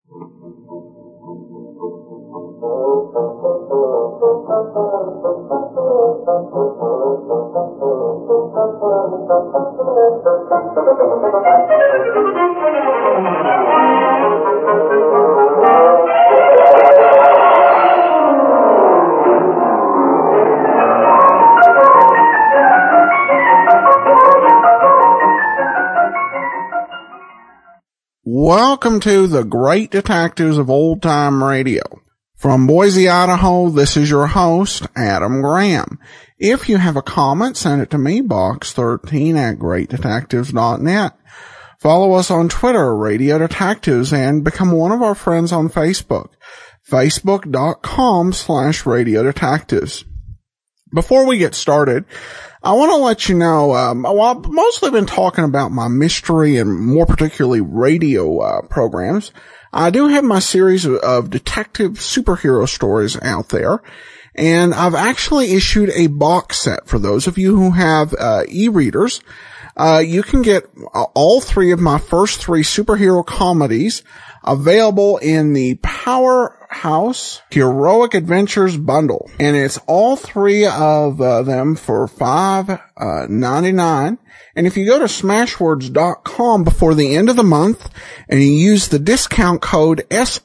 Welcome to the Great Detectives of Old Time Radio. From Boise, Idaho, this is your host, Adam Graham. If you have a comment, send it to me, box13@greatdetectives.net. Follow us on Twitter, Radio Detectives, and become one of our friends on Facebook, facebook.com/Radio Detectives. Before we get started, I want to let you know, I've mostly been talking about my mystery and more particularly radio programs. I do have my series of detective superhero stories out there, and I've actually issued a box set for those of you who have e-readers. You can get all three of my first three superhero comedies available in the Powerhouse Heroic Adventures bundle. And it's all three of them for $5.99. And if you go to smashwords.com before the end of the month and you use the discount code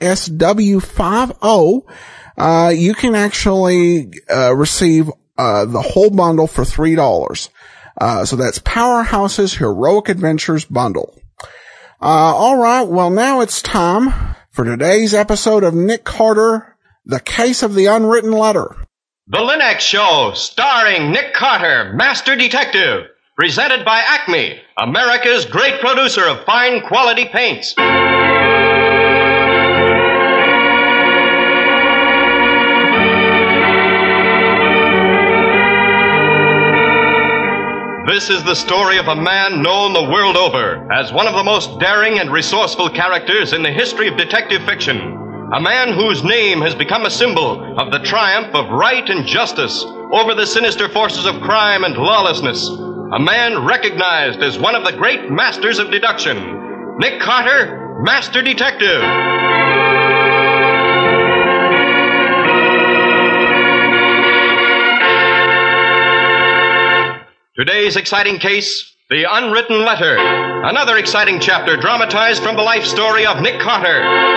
SSW50, you can actually receive the whole bundle for $3. So that's Powerhouse's Heroic Adventures bundle. All right, well, now it's time for today's episode of Nick Carter, The Case of the Unwritten Letter. The Linux Show, starring Nick Carter, Master Detective, presented by Acme, America's great producer of fine quality paints. This is the story of a man known the world over as one of the most daring and resourceful characters in the history of detective fiction. A man whose name has become a symbol of the triumph of right and justice over the sinister forces of crime and lawlessness. A man recognized as one of the great masters of deduction. Nick Carter, Master Detective. Today's exciting case, The Unwritten Letter. Another exciting chapter dramatized from the life story of Nick Carter.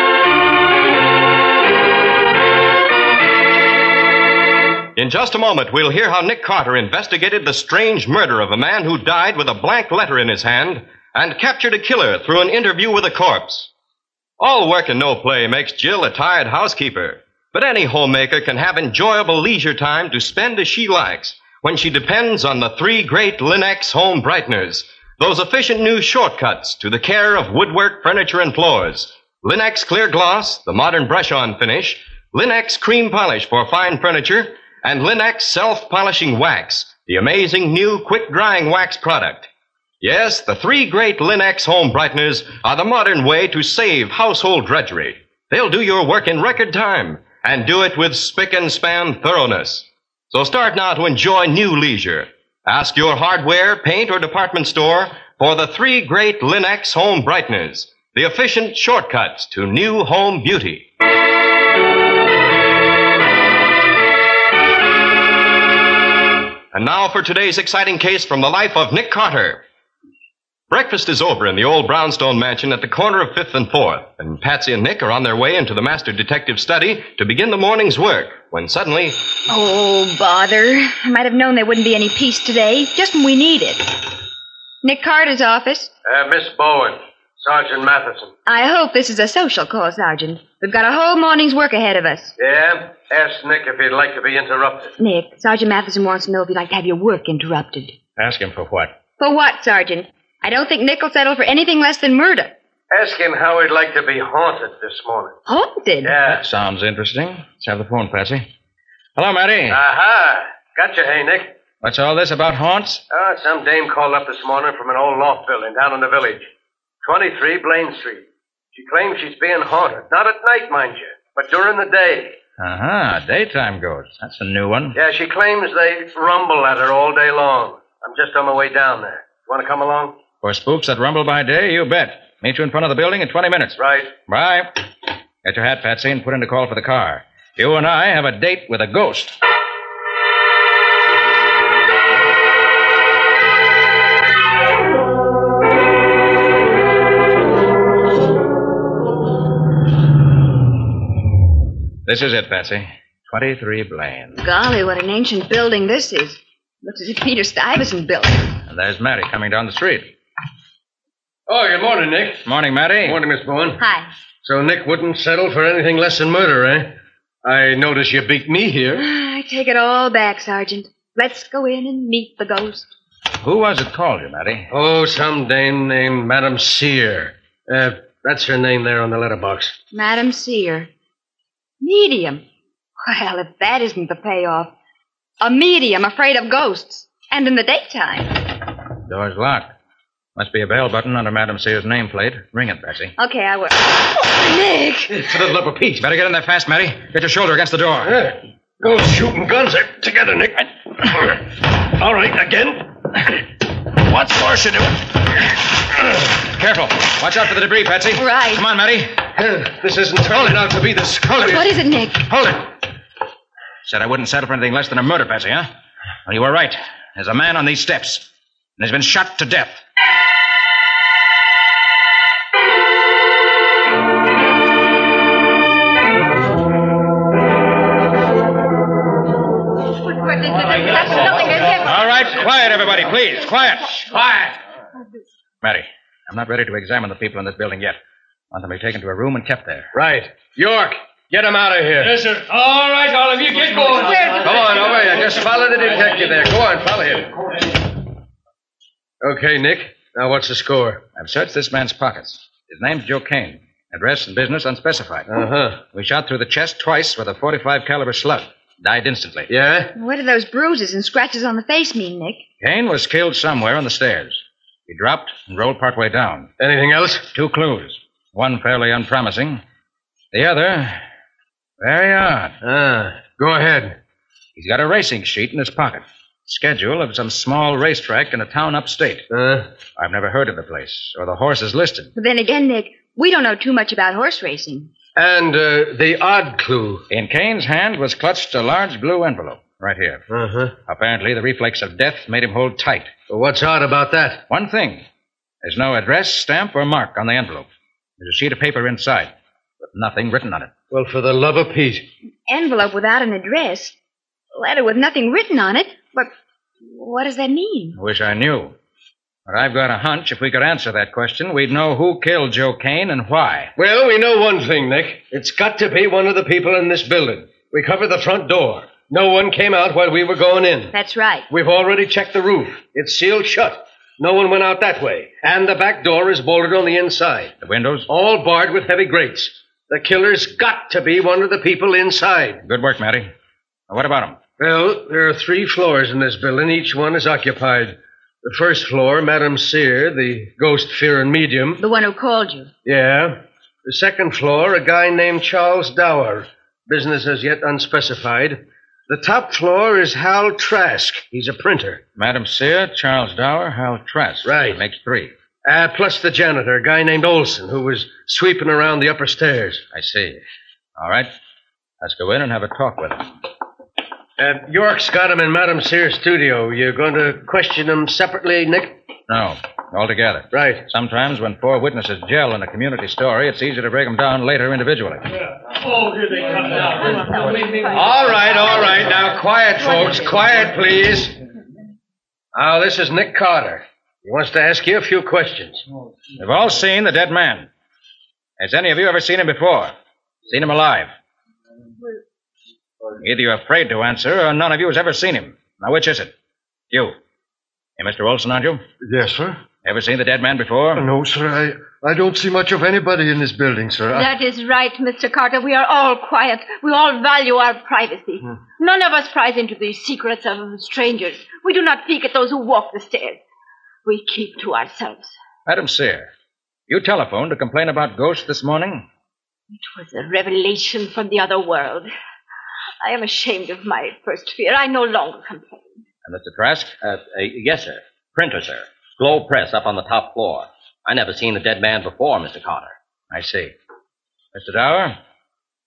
In just a moment, we'll hear how Nick Carter investigated the strange murder of a man who died with a blank letter in his hand and captured a killer through an interview with a corpse. All work and no play makes Jill a tired housekeeper, but any homemaker can have enjoyable leisure time to spend as she likes when she depends on the three great Linux home brighteners, those efficient new shortcuts to the care of woodwork, furniture, and floors. Linux Clear Gloss, the modern brush-on finish, Linux Cream Polish for fine furniture, and Linux Self-Polishing Wax, the amazing new quick-drying wax product. Yes, the three great Linux home brighteners are the modern way to save household drudgery. They'll do your work in record time and do it with spick-and-span thoroughness. So start now to enjoy new leisure. Ask your hardware, paint, or department store for the three great Linux home brighteners, the efficient shortcuts to new home beauty. And now for today's exciting case from the life of Nick Carter. Breakfast is over in the old brownstone mansion at the corner of 5th and 4th, and Patsy and Nick are on their way into the master detective's study to begin the morning's work, when suddenly... Oh, bother. I might have known there wouldn't be any peace today, just when we need it. Nick Carter's office. Miss Bowen, Sergeant Matheson. I hope this is a social call, Sergeant. We've got a whole morning's work ahead of us. Yeah? Ask Nick if he'd like to be interrupted. Nick, Sergeant Matheson wants to know if you'd like to have your work interrupted. Ask him for what? For what, Sergeant? I don't think Nick will settle for anything less than murder. Ask him how he'd like to be haunted this morning. Haunted? Yeah. That sounds interesting. Let's have the phone, Patsy. Hello, Matty. Aha! Gotcha, hey, Nick. What's all this about haunts? Some dame called up this morning from an old loft building down in the village. 23 Blaine Street. She claims she's being haunted. Not at night, mind you, but during the day. Daytime ghosts. That's a new one. Yeah, she claims they rumble at her all day long. I'm just on my way down there. You want to come along? For spooks that rumble by day, you bet. Meet you in front of the building in 20 minutes. Right. Bye. Get your hat, Patsy, and put in a call for the car. You and I have a date with a ghost. This is it, Patsy. 23 Blaine. Golly, what an ancient building this is. Looks as if Peter Stuyvesant built it. And there's Matty coming down the street. Oh, good morning, Nick. Morning, Matty. Morning, Miss Bowen. Hi. So Nick wouldn't settle for anything less than murder, eh? I notice you beat me here. I take it all back, Sergeant. Let's go in and meet the ghost. Who was it called you, Matty? Oh, some dame named Madame Sear. That's her name there on the letterbox. Madam Sear. Medium. Well, if that isn't the payoff. A medium afraid of ghosts. And in the daytime. Door's locked. Must be a bell button under Madame Sear's nameplate. Ring it, Patsy. Okay, I will. Oh, Nick! It's a little upper Pete. Better get in there fast, Matty. Get your shoulder against the door. Go shooting guns there. Together, Nick. All right, again. What's more should do it? Careful. Watch out for the debris, Patsy. Right. Come on, Matty. This isn't turning out to be the skull. What is it, Nick? Hold it. Said I wouldn't settle for anything less than a murder, Patsy, huh? Well, you were right. There's a man on these steps. And he's been shot to death. All right, quiet, everybody, please. Quiet. Quiet. Matty, I'm not ready to examine the people in this building yet. I want them to be taken to a room and kept there. Right. York, get him out of here. Yes, sir. All right, all of you, get going. Come on, over here. Just follow the detective there. Go on, follow him. Okay, Nick. Now, what's the score? I've searched this man's pockets. His name's Joe Kane. Address and business unspecified. Uh-huh. We shot through the chest twice with a .45 caliber slug. Died instantly. Yeah? What do those bruises and scratches on the face mean, Nick? Kane was killed somewhere on the stairs. He dropped and rolled partway down. Anything else? 2 clues. One fairly unpromising. The other, very odd. Go ahead. He's got a racing sheet in his pocket. Schedule of some small racetrack in a town upstate. I've never heard of the place, or the horses listed. But then again, Nick, we don't know too much about horse racing. And the odd clue. In Kane's hand was clutched a large blue envelope, right here. Uh-huh. Apparently, the reflex of death made him hold tight. Well, what's odd about that? One thing. There's no address, stamp, or mark on the envelope. There's a sheet of paper inside, but nothing written on it. Well, for the love of Pete. Envelope without an address. Letter with nothing written on it. But what does that mean? I wish I knew. But I've got a hunch if we could answer that question, we'd know who killed Joe Kane and why. Well, we know one thing, Nick. It's got to be one of the people in this building. We covered the front door. No one came out while we were going in. That's right. We've already checked the roof. It's sealed shut. No one went out that way. And the back door is bolted on the inside. The windows? All barred with heavy grates. The killer's got to be one of the people inside. Good work, Matty. Now, what about him? Well, there are 3 floors in this building. Each one is occupied. The first floor, Madame Sear, the ghost-fearing medium. The one who called you. Yeah. The second floor, a guy named Charles Dower. Business as yet unspecified. The top floor is Hal Trask. He's a printer. Madam Sear, Charles Dower, Hal Trask. Right. That makes 3. Plus the janitor, a guy named Olson, who was sweeping around the upper stairs. I see. All right. Let's go in and have a talk with him. York's got him in Madame Sear's studio. You're going to question him separately, Nick? No, all together. Right. Sometimes when 4 witnesses gel in a community story, it's easier to break them down later individually. Oh, here they come now. All right. Now, quiet, folks. Quiet, please. Now, this is Nick Carter. He wants to ask you a few questions. We've all seen the dead man. Has any of you ever seen him before? Seen him alive? Either you're afraid to answer, or none of you has ever seen him. Now, which is it? You. Hey, Mr. Olson, aren't you? Yes, sir. Ever seen the dead man before? No, sir. I don't see much of anybody in this building, sir. That is right, Mr. Carter. We are all quiet. We all value our privacy. None of us pries into the secrets of strangers. We do not peek at those who walk the stairs. We keep to ourselves. Madam Sear, you telephoned to complain about ghosts this morning? It was a revelation from the other world. I am ashamed of my first fear. I no longer complain. And Mr. Trask? Yes, sir. Printer, sir. Globe Press up on the top floor. I never seen the dead man before, Mr. Carter. I see. Mr. Dower,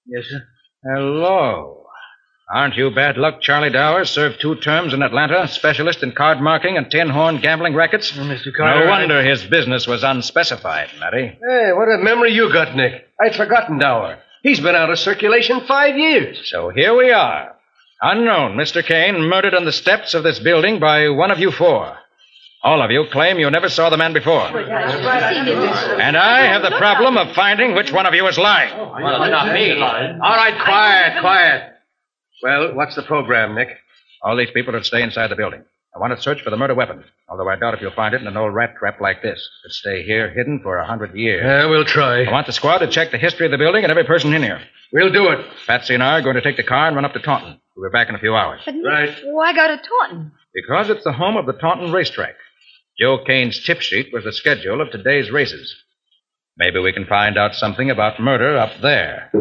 Yes, sir. Hello. Aren't you bad luck, Charlie Dower? Served 2 terms in Atlanta, specialist in card marking and tin horn gambling rackets. Mr. Carter. No wonder his business was unspecified, Matty. Hey, what a memory you got, Nick. I'd forgotten Dower. He's been out of circulation 5 years. So here we are. Unknown Mr. Kane murdered on the steps of this building by one of you 4. All of you claim you never saw the man before. And I have the problem of finding which one of you is lying. Well, it's not me. All right, quiet. Well, what's the program, Nick? All these people should stay inside the building. I want to search for the murder weapon, although I doubt if you'll find it in an old rat trap like this. It'd stay here hidden for 100 years. Yeah, we'll try. I want the squad to check the history of the building and every person in here. We'll do it. Patsy and I are going to take the car and run up to Taunton. We'll be back in a few hours. But Right. why go to Taunton? Because it's the home of the Taunton racetrack. Joe Kane's tip sheet was the schedule of today's races. Maybe we can find out something about murder up there.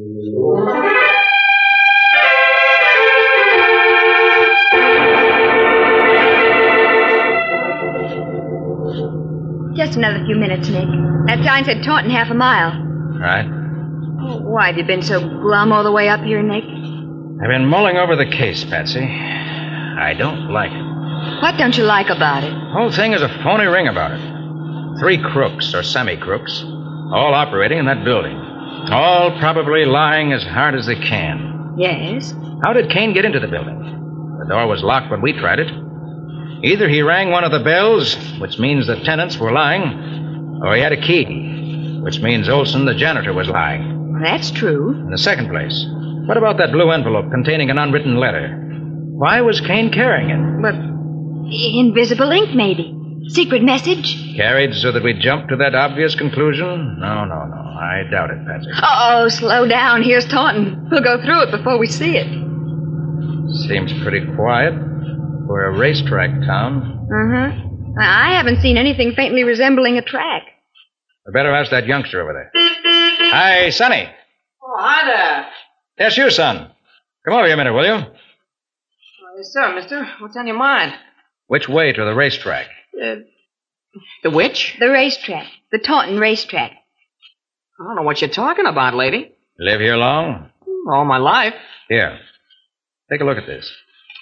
Just another few minutes, Nick. That sign said Taunton half a mile. Right? Why have you been so glum all the way up here, Nick? I've been mulling over the case, Patsy. I don't like it. What don't you like about it? The whole thing is a phony ring about it. 3 crooks, or semi-crooks, all operating in that building. All probably lying as hard as they can. Yes. How did Kane get into the building? The door was locked when we tried it. Either he rang one of the bells, which means the tenants were lying, or he had a key, which means Olson, the janitor, was lying. That's true. In the second place, what about that blue envelope containing an unwritten letter? Why was Kane carrying it? But invisible ink, maybe. Secret message? Carried so that we jump to that obvious conclusion? No. I doubt it, Patsy. Oh, slow down. Here's Taunton. We'll go through it before we see it. Seems pretty quiet. We're a racetrack town. Uh-huh. I haven't seen anything faintly resembling a track. We better ask that youngster over there. Hi, Sonny. Oh, hi there. Yes, you, son. Come over here a minute, will you? Yes, sir, mister. What's on your mind? Which way to the racetrack? The which? The racetrack. The Taunton racetrack. I don't know what you're talking about, lady. Live here long? All my life. Here. Take a look at this.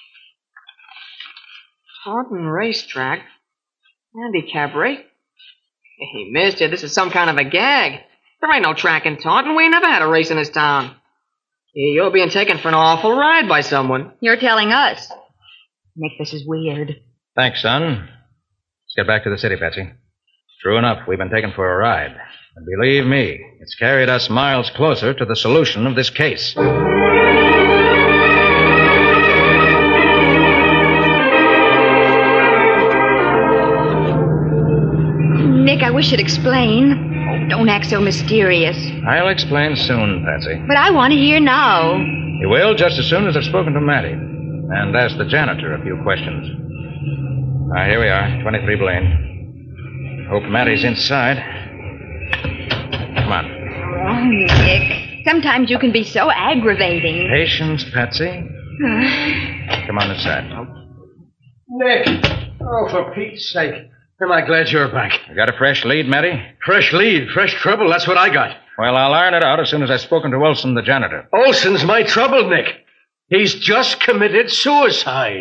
Taunton Racetrack. Handicap race. Hey, mister, this is some kind of a gag. There ain't no track in Taunton. We ain't never had a race in this town. You're being taken for an awful ride by someone. You're telling us. Nick, this is weird. Thanks, son. Let's get back to the city, Patsy. True enough, we've been taken for a ride. And believe me, it's carried us miles closer to the solution of this case. Nick, I wish you'd explain. Oh, don't act so mysterious. I'll explain soon, Patsy. But I want to hear now. You will, just as soon as I've spoken to Matty. And asked the janitor a few questions. Here we are, 23 Blaine. Hope Matty's inside. Come on. Oh, Nick. Sometimes you can be so aggravating. Patience, Patsy. Come on inside. Nick! Oh, for Pete's sake. Am I glad you're back? You got a fresh lead, Matty? Fresh lead, fresh trouble, that's what I got. Well, I'll iron it out as soon as I've spoken to Olson, the janitor. Olson's my trouble, Nick. He's just committed suicide.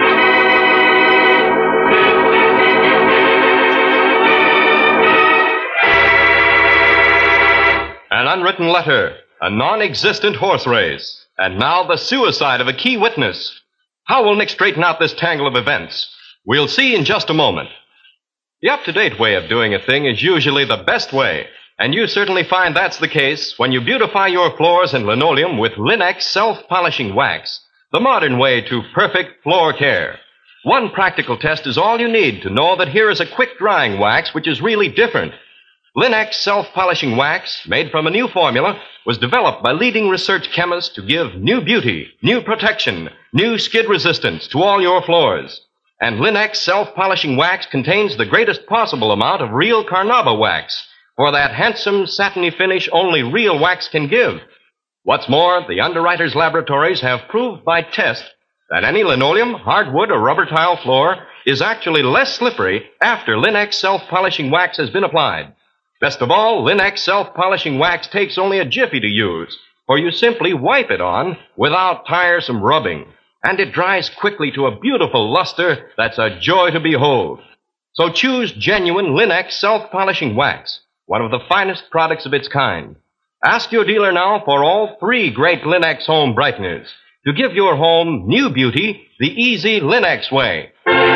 An unwritten letter, a non-existent horse race, and now the suicide of a key witness. How will Nick straighten out this tangle of events? We'll see in just a moment. The up-to-date way of doing a thing is usually the best way, and you certainly find that's the case when you beautify your floors and linoleum with Linex self-polishing wax, the modern way to perfect floor care. One practical test is all you need to know that here is a quick-drying wax which is really different. Linex self-polishing wax, made from a new formula, was developed by leading research chemists to give new beauty, new protection, new skid resistance to all your floors. And Linex self-polishing wax contains the greatest possible amount of real Carnauba wax, for that handsome, satiny finish only real wax can give. What's more, the underwriters' laboratories have proved by test that any linoleum, hardwood, or rubber tile floor is actually less slippery after Linex self-polishing wax has been applied. Best of all, Linex self-polishing wax takes only a jiffy to use, for you simply wipe it on without tiresome rubbing, and it dries quickly to a beautiful luster that's a joy to behold. So choose genuine Linex self-polishing wax, one of the finest products of its kind. Ask your dealer now for all 3 great Linex home brighteners to give your home new beauty the easy Linex way.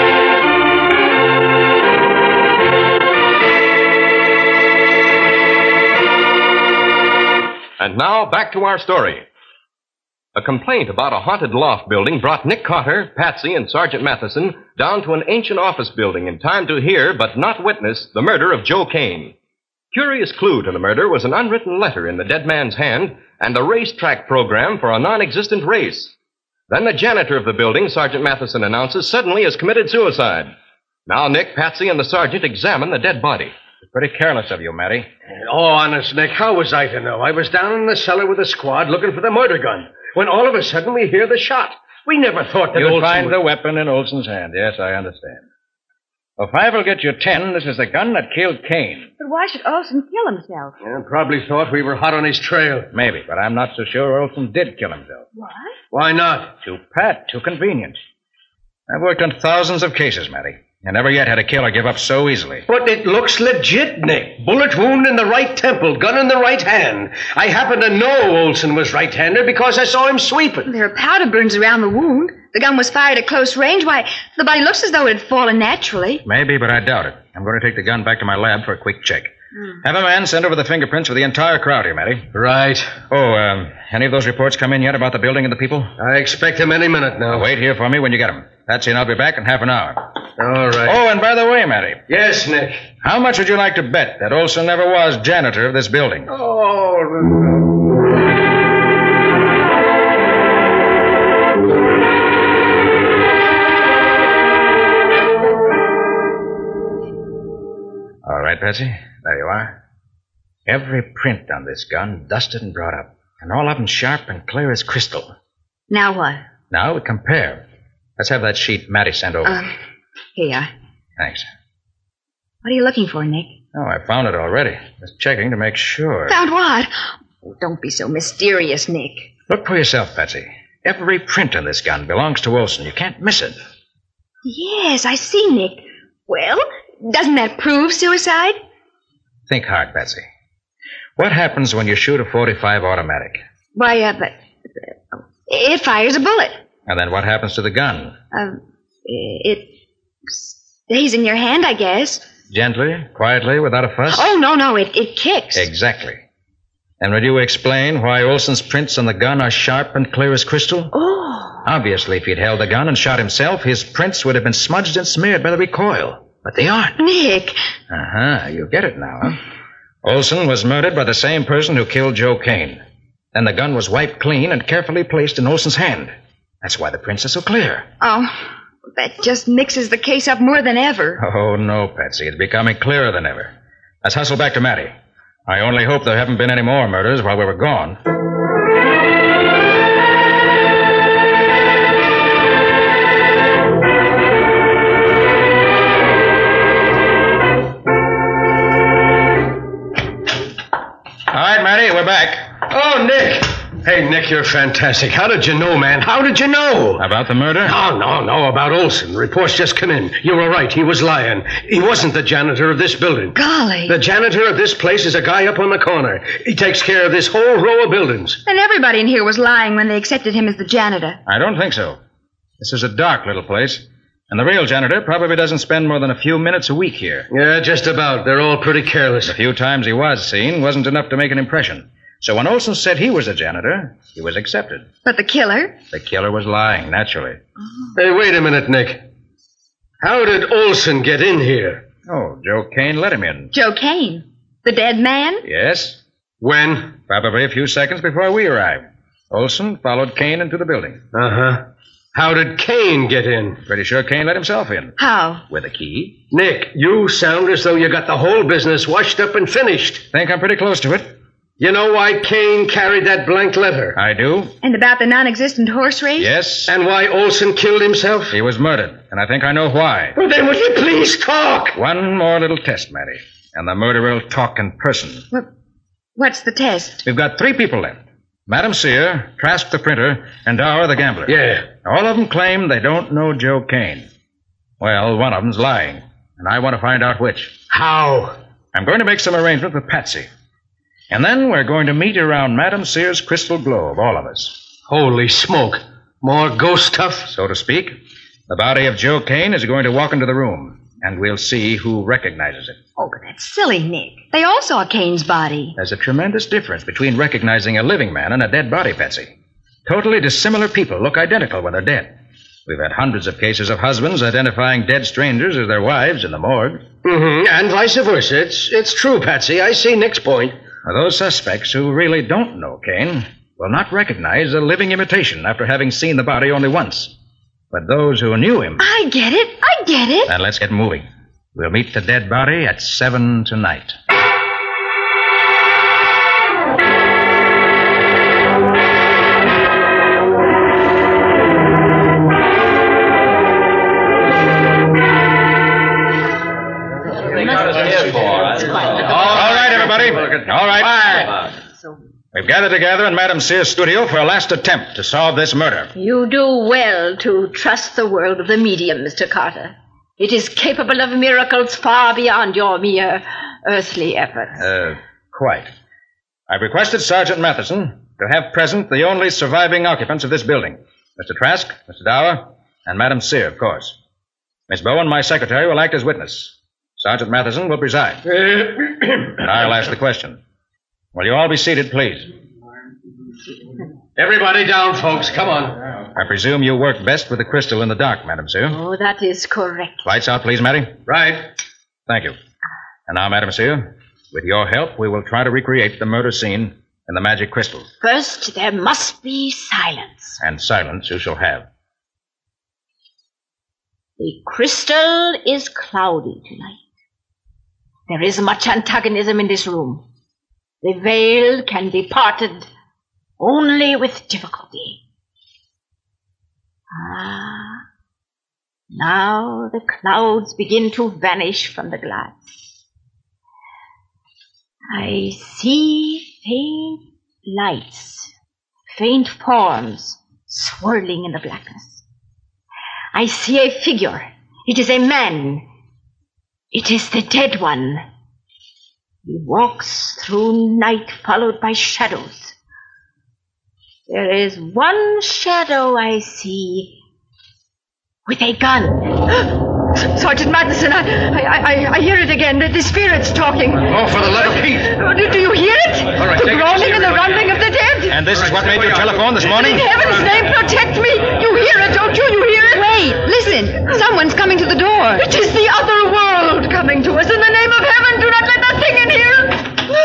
And now, back to our story. A complaint about a haunted loft building brought Nick Carter, Patsy, and Sergeant Matheson down to an ancient office building in time to hear, but not witness, the murder of Joe Kane. Curious clue to the murder was an unwritten letter in the dead man's hand and a racetrack program for a non-existent race. Then the janitor of the building, Sergeant Matheson announces, suddenly has committed suicide. Now Nick, Patsy, and the sergeant examine the dead body. Pretty careless of you, Matty. Oh, honest, Nick, how was I to know? I was down in the cellar with the squad looking for the murder gun, when all of a sudden we hear the shot. We never thought that You'll Olson find would... the weapon in Olson's hand. Yes, I understand. Well, 5 will get you 10. This is the gun that killed Kane. But why should Olson kill himself? Yeah, probably thought we were hot on his trail. Maybe, but I'm not so sure Olson did kill himself. What? Why not? Too pat, too convenient. I've worked on thousands of cases, Matty. I never yet had a killer give up so easily. But it looks legit, Nick. Bullet wound in the right temple, gun in the right hand. I happen to know Olson was right-handed because I saw him sweeping. There are powder burns around the wound. The gun was fired at close range. Why, the body looks as though it had fallen naturally. Maybe, but I doubt it. I'm going to take the gun back to my lab for a quick check. Have a man send over the fingerprints for the entire crowd here, Matty. Right. Oh, any of those reports come in yet about the building and the people? I expect them any minute now. Wait here for me when you get them. Patsy and I'll be back in half an hour. All right. Oh, and by the way, Matty. Yes, Nick. How much would you like to bet that Olson never was janitor of this building? All right, Patsy. There you are. Every print on this gun dusted and brought up, and all of them sharp and clear as crystal. Now what? Now we compare. Let's have that sheet Matty sent over. Here you are. Thanks. What are you looking for, Nick? Oh, I found it already. Just checking to make sure. Found what? Oh, don't be so mysterious, Nick. Look for yourself, Patsy. Every print on this gun belongs to Olson. You can't miss it. Yes, I see, Nick. Well, doesn't that prove suicide? Think hard, Patsy. What happens when you shoot a .45 automatic? Why, but it fires a bullet. And then what happens to the gun? It stays in your hand, I guess. Gently, quietly, without a fuss? Oh, no, it kicks. Exactly. And will you explain why Olson's prints on the gun are sharp and clear as crystal? Oh. Obviously, if he'd held the gun and shot himself, his prints would have been smudged and smeared by the recoil. But they aren't. Nick. Uh-huh. You get it now, huh? Olson was murdered by the same person who killed Joe Kane. Then the gun was wiped clean and carefully placed in Olson's hand. That's why the prints are so clear. Oh, that just mixes the case up more than ever. Oh, no, Patsy. It's becoming clearer than ever. Let's hustle back to Matty. I only hope there haven't been any more murders while we were gone. All right, Matty, we're back. Oh, Nick. Hey, Nick, you're fantastic. How did you know, man? How did you know? About the murder? No, about Olson. Reports just come in. You were right. He was lying. He wasn't the janitor of this building. Golly. The janitor of this place is a guy up on the corner. He takes care of this whole row of buildings. And everybody in here was lying when they accepted him as the janitor. I don't think so. This is a dark little place. And the real janitor probably doesn't spend more than a few minutes a week here. Yeah, just about. They're all pretty careless. The few times he was seen wasn't enough to make an impression. So when Olson said he was a janitor, he was accepted. But the killer? The killer was lying, naturally. Hey, wait a minute, Nick. How did Olson get in here? Oh, Joe Kane let him in. Joe Kane? The dead man? Yes. When? Probably a few seconds before we arrived. Olson followed Kane into the building. Uh-huh. How did Kane get in? Pretty sure Kane let himself in. How? With a key. Nick, you sound as though you got the whole business washed up and finished. Think I'm pretty close to it. You know why Kane carried that blank letter? I do. And about the non-existent horse race? Yes. And why Olson killed himself? He was murdered, and I think I know why. Well, then will you please talk? One more little test, Matty. And the murderer will talk in person. What's the test? We've got 3 people left. Madam Sear, Trask the printer, and Dower the gambler. Yeah. All of them claim they don't know Joe Kane. Well, one of them's lying, and I want to find out which. How? I'm going to make some arrangement with Patsy. And then we're going to meet around Madam Sear's crystal globe, all of us. Holy smoke. More ghost stuff? So to speak. The body of Joe Kane is going to walk into the room, and we'll see who recognizes it. Oh, but that's silly, Nick. They all saw Kane's body. There's a tremendous difference between recognizing a living man and a dead body, Patsy. Totally dissimilar people look identical when they're dead. We've had hundreds of cases of husbands identifying dead strangers as their wives in the morgue. Mm-hmm. And vice versa. It's true, Patsy. I see Nick's point. Now, those suspects who really don't know Kane will not recognize a living imitation after having seen the body only once. But those who knew him... I get it. Then let's get moving. We'll meet the dead body at 7 tonight. All right, everybody. All right. We've gathered together in Madam Sear's studio for a last attempt to solve this murder. You do well to trust the world of the medium, Mr. Carter. It is capable of miracles far beyond your mere earthly efforts. Quite. I've requested Sergeant Matheson to have present the only surviving occupants of this building. Mr. Trask, Mr. Dower, and Madam Sear, of course. Miss Bowen, my secretary, will act as witness. Sergeant Matheson will preside. And I'll ask the question. Will you all be seated, please? Everybody down, folks. Come on. I presume you work best with the crystal in the dark, Madam Sear. Oh, that is correct. Lights out, please, Matty. Right. Thank you. And now, Madam Sear, with your help, we will try to recreate the murder scene in the magic crystal. First, there must be silence. And silence you shall have. The crystal is cloudy tonight. There is much antagonism in this room. The veil can be parted only with difficulty. Now the clouds begin to vanish from the glass. I see faint lights, faint forms swirling in the blackness. I see a figure. It is a man. It is the dead one. He walks through night followed by shadows. There is one shadow I see with a gun. Sergeant Matheson, I hear it again. The spirit's talking. Oh, for the love of Pete. Do you hear it? All right, the groaning and the rumbling of the dead. And this is what made you telephone this morning? In heaven's name, protect me. You hear it, don't you? You hear it? Wait, listen. Someone's coming to the door. It is the other world coming to us. In the name of heaven, do not let that thing in here.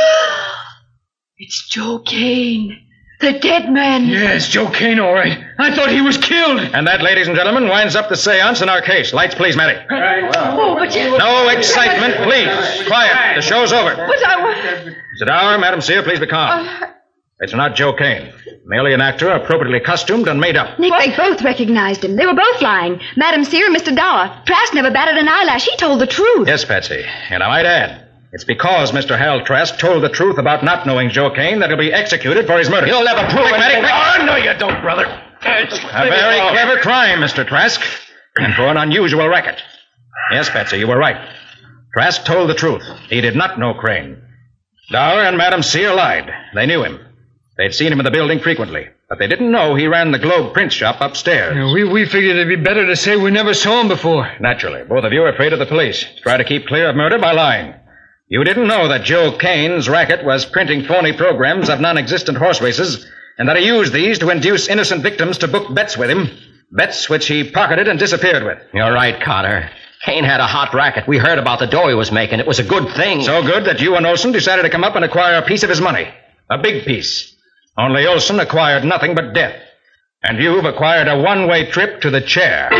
It's Joe Kane. The dead man. Yes, Joe Kane, all right. I thought he was killed. And that, ladies and gentlemen, winds up the seance in our case. Lights, please, Matty. Oh, but No excitement, please. Quiet. The show's over. But Mr. Dower, Madam Sear, please be calm. It's not Joe Kane. Merely an actor appropriately costumed and made up. Nick, they both recognized him. They were both lying. Madam Sear and Mr. Dower. Trask never batted an eyelash. He told the truth. Yes, Patsy. And I might add, it's because Mr. Hal Trask told the truth about not knowing Joe Kane that he'll be executed for his murder. You'll never prove it. Oh, no, you don't, brother. A very clever crime, Mr. Trask, and for an unusual racket. Yes, Patsy, you were right. Trask told the truth. He did not know Crane. Dower and Madam Sear lied. They knew him. They'd seen him in the building frequently, but they didn't know he ran the Globe print shop upstairs. We figured it'd be better to say we never saw him before. Naturally, both of you are afraid of the police. Try to keep clear of murder by lying. You didn't know that Joe Kane's racket was printing phony programs of non-existent horse races, and that he used these to induce innocent victims to book bets with him, bets which he pocketed and disappeared with. You're right, Carter. Kane had a hot racket. We heard about the dough he was making. It was a good thing. So good that you and Olson decided to come up and acquire a piece of his money. A big piece. Only Olson acquired nothing but death. And you've acquired a one-way trip to the chair.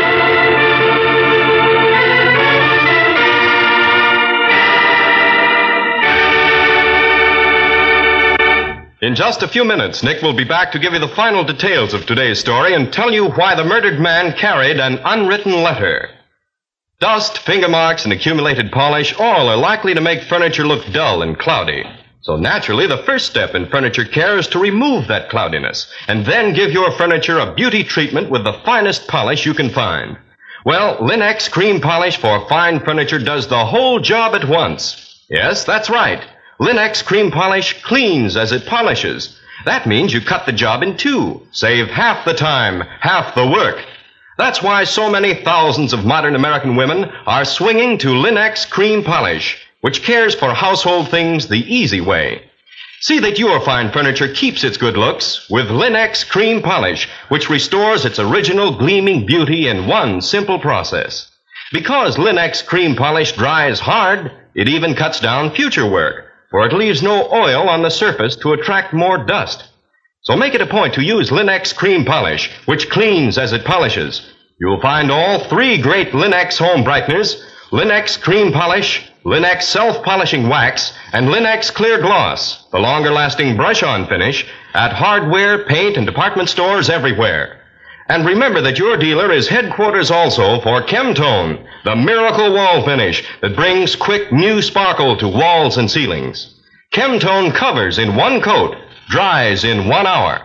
In just a few minutes, Nick will be back to give you the final details of today's story and tell you why the murdered man carried an unwritten letter. Dust, finger marks, and accumulated polish all are likely to make furniture look dull and cloudy. So naturally, the first step in furniture care is to remove that cloudiness and then give your furniture a beauty treatment with the finest polish you can find. Well, Linex Cream Polish for fine furniture does the whole job at once. Yes, that's right. Linex Cream Polish cleans as it polishes. That means you cut the job in two, save half the time, half the work. That's why so many thousands of modern American women are swinging to Linex Cream Polish, which cares for household things the easy way. See that your fine furniture keeps its good looks with Linex Cream Polish, which restores its original gleaming beauty in one simple process. Because Linex Cream Polish dries hard, it even cuts down future work, for it leaves no oil on the surface to attract more dust. So make it a point to use Linex Cream Polish, which cleans as it polishes. You'll find all three great Linex home brighteners, Linex Cream Polish, Linex Self-Polishing Wax, and Linex Clear Gloss, the longer-lasting brush-on finish, at hardware, paint, and department stores everywhere. And remember that your dealer is headquarters also for Chemtone, the miracle wall finish that brings quick new sparkle to walls and ceilings. Chemtone covers in one coat, dries in 1 hour.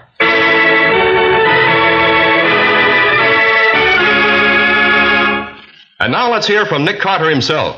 And now let's hear from Nick Carter himself.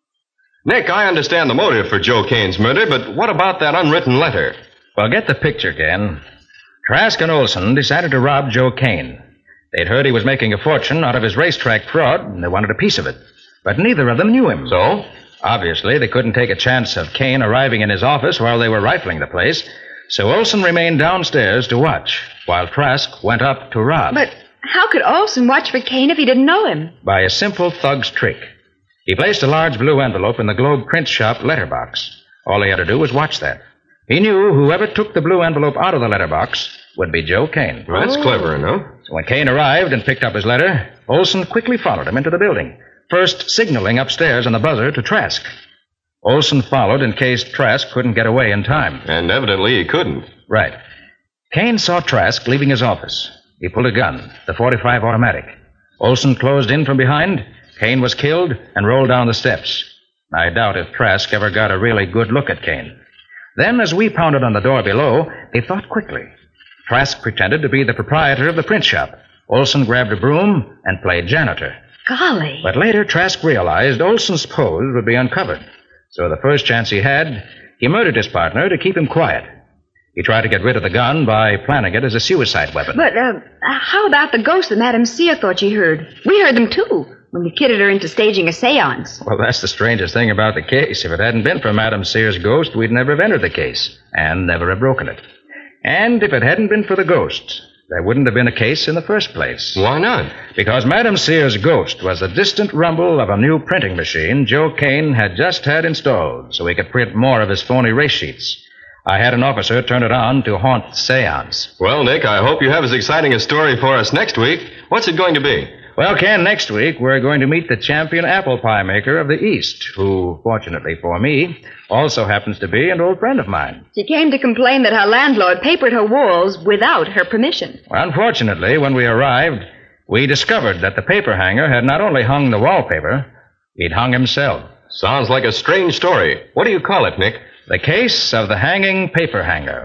Nick, I understand the motive for Joe Kane's murder, but what about that unwritten letter? Well, get the picture, Ken. Trask and Olson decided to rob Joe Kane. They'd heard he was making a fortune out of his racetrack fraud, and they wanted a piece of it. But neither of them knew him. So? Obviously, they couldn't take a chance of Kane arriving in his office while they were rifling the place, so Olson remained downstairs to watch, while Trask went up to rob. But how could Olson watch for Kane if he didn't know him? By a simple thug's trick. He placed a large blue envelope in the Globe print shop letterbox. All he had to do was watch that. He knew whoever took the blue envelope out of the letterbox would be Joe Kane. Well, that's clever, no? So when Kane arrived and picked up his letter, Olson quickly followed him into the building, first signaling upstairs on the buzzer to Trask. Olson followed in case Trask couldn't get away in time. And evidently he couldn't. Right. Kane saw Trask leaving his office. He pulled a gun, the .45 automatic. Olson closed in from behind. Kane was killed and rolled down the steps. I doubt if Trask ever got a really good look at Kane. Then, as we pounded on the door below, they thought quickly. Trask pretended to be the proprietor of the print shop. Olson grabbed a broom and played janitor. Golly. But later, Trask realized Olson's pose would be uncovered. So the first chance he had, he murdered his partner to keep him quiet. He tried to get rid of the gun by planning it as a suicide weapon. But, how about the ghosts that Madame Sear thought she heard? We heard them, too, when we kidded her into staging a seance. Well, that's the strangest thing about the case. If it hadn't been for Madame Sear's ghost, we'd never have entered the case, and never have broken it. And if it hadn't been for the ghost, there wouldn't have been a case in the first place. Why not? Because Madame Sear's ghost was the distant rumble of a new printing machine Joe Kane had just had installed so he could print more of his phony race sheets. I had an officer turn it on to haunt the seance. Well, Nick, I hope you have as exciting a story for us next week. What's it going to be? Well, Ken, next week we're going to meet the champion apple pie maker of the East, who, fortunately for me, also happens to be an old friend of mine. She came to complain that her landlord papered her walls without her permission. Well, unfortunately, when we arrived, we discovered that the paper hanger had not only hung the wallpaper, he'd hung himself. Sounds like a strange story. What do you call it, Nick? The Case of the Hanging Paper Hanger.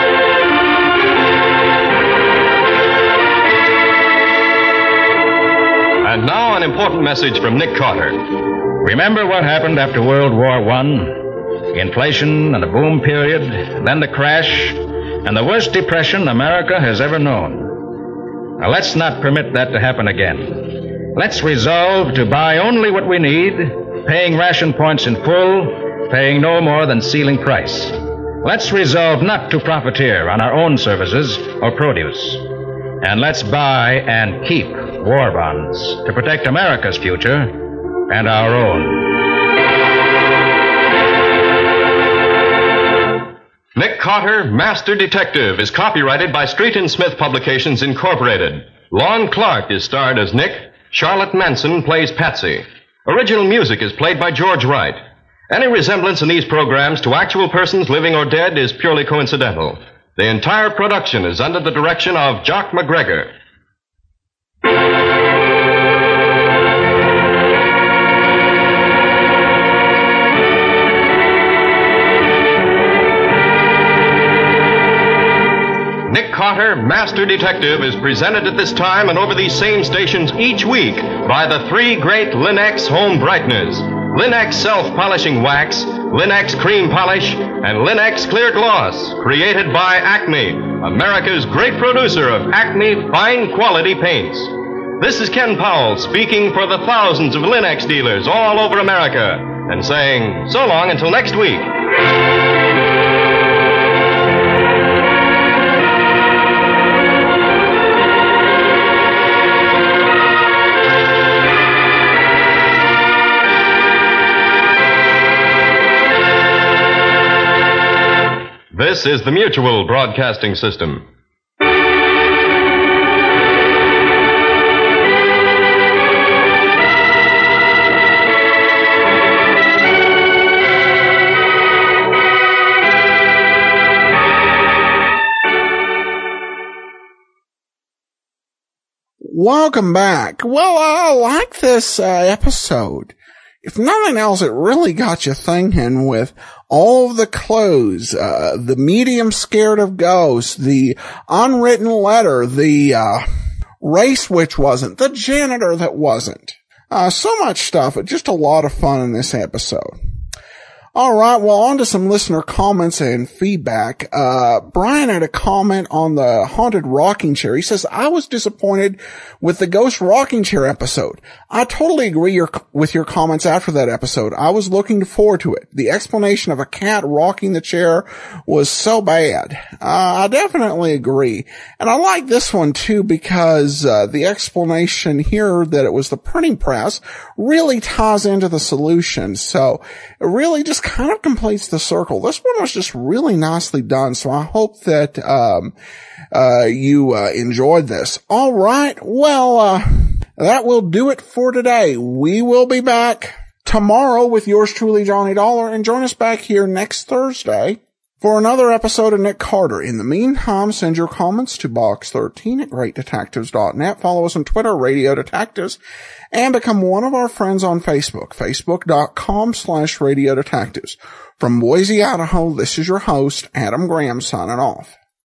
And now an important message from Nick Carter. Remember what happened after World War I? Inflation and the boom period, then the crash, and the worst depression America has ever known. Now, let's not permit that to happen again. Let's resolve to buy only what we need, paying ration points in full, paying no more than ceiling price. Let's resolve not to profiteer on our own services or produce. And let's buy and keep war bonds to protect America's future and our own. Nick Carter, Master Detective, is copyrighted by Street and Smith Publications, Incorporated. Lon Clark is starred as Nick. Charlotte Manson plays Patsy. Original music is played by George Wright. Any resemblance in these programs to actual persons living or dead is purely coincidental. The entire production is under the direction of Jock McGregor. Carter, Master Detective, is presented at this time and over these same stations each week by the three great Linex home brighteners: Linex self-polishing wax, Linex cream polish, and Linex clear gloss, created by Acme, America's great producer of Acme fine quality paints. This is Ken Powell speaking for the thousands of Linex dealers all over America and saying so long until next week. This is the Mutual Broadcasting System. Welcome back. Well, I like this episode. If nothing else, it really got you thinking with all of the clues, the medium scared of ghosts, the unwritten letter, the race which wasn't, the janitor that wasn't. So much stuff. Just a lot of fun in this episode. All right, well, on to some listener comments and feedback. Brian had a comment on the haunted rocking chair. He says, I was disappointed with the ghost rocking chair episode. I totally agree with your comments after that episode. I was looking forward to it. The explanation of a cat rocking the chair was so bad. I definitely agree. And I like this one too because the explanation here that it was the printing press really ties into the solution. So it really just kind of completes the circle. This one was just really nicely done, so I hope that you enjoyed this. All right, well, that will do it for today. We will be back tomorrow with yours truly, Johnny Dollar, and join us back here next Thursday for another episode of Nick Carter. In the meantime, send your comments to box13@greatdetectives.net. Follow us on Twitter, Radio Detectives, and become one of our friends on Facebook, facebook.com/Radio Detectives. From Boise, Idaho, this is your host, Adam Graham, signing off.